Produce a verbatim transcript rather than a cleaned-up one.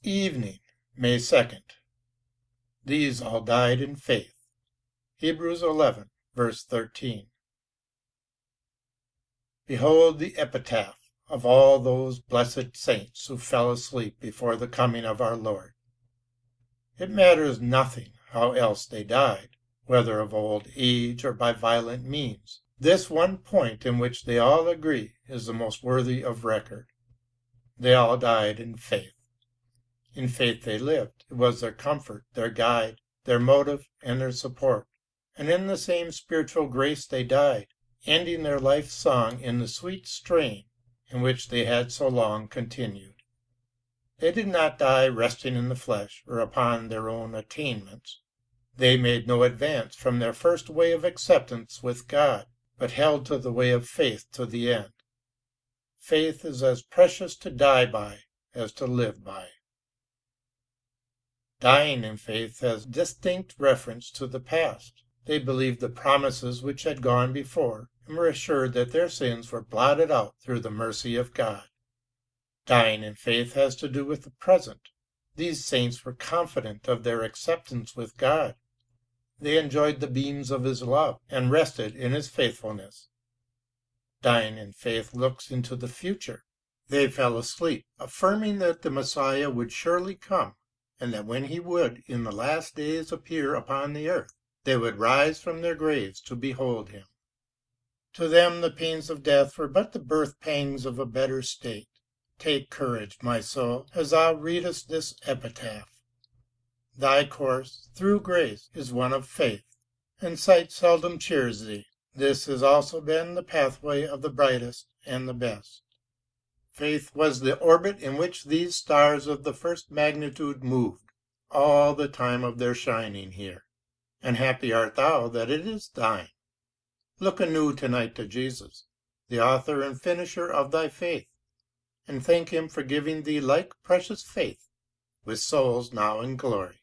Evening, May second. These all died in faith. Hebrews eleven, verse thirteen. Behold the epitaph of all those blessed saints who fell asleep before the coming of our Lord. It matters nothing how else they died, whether of old age or by violent means. This one point in which they all agree is the most worthy of record. They all died in faith. In faith they lived. It was their comfort, their guide, their motive, and their support. And in the same spiritual grace they died, ending their life song in the sweet strain in which they had so long continued. They did not die resting in the flesh or upon their own attainments. They made no advance from their first way of acceptance with God, but held to the way of faith to the end. Faith is as precious to die by as to live by. Dying in faith has distinct reference to the past. They believed the promises which had gone before and were assured that their sins were blotted out through the mercy of God. Dying in faith has to do with the present. These saints were confident of their acceptance with God. They enjoyed the beams of His love and rested in His faithfulness. Dying in faith looks into the future. They fell asleep, affirming that the Messiah would surely come, and that when He would in the last days appear upon the earth, they would rise from their graves to behold Him. To them the pains of death were but the birth pangs of a better state. Take courage, my soul, as thou readest this epitaph. Thy course, through grace, is one of faith, and sight seldom cheers thee. This has also been the pathway of the brightest and the best. Faith was the orbit in which these stars of the first magnitude moved, all the time of their shining here, and happy art thou that it is thine. Look anew tonight to Jesus, the author and finisher of thy faith, and thank Him for giving thee like precious faith with souls now in glory.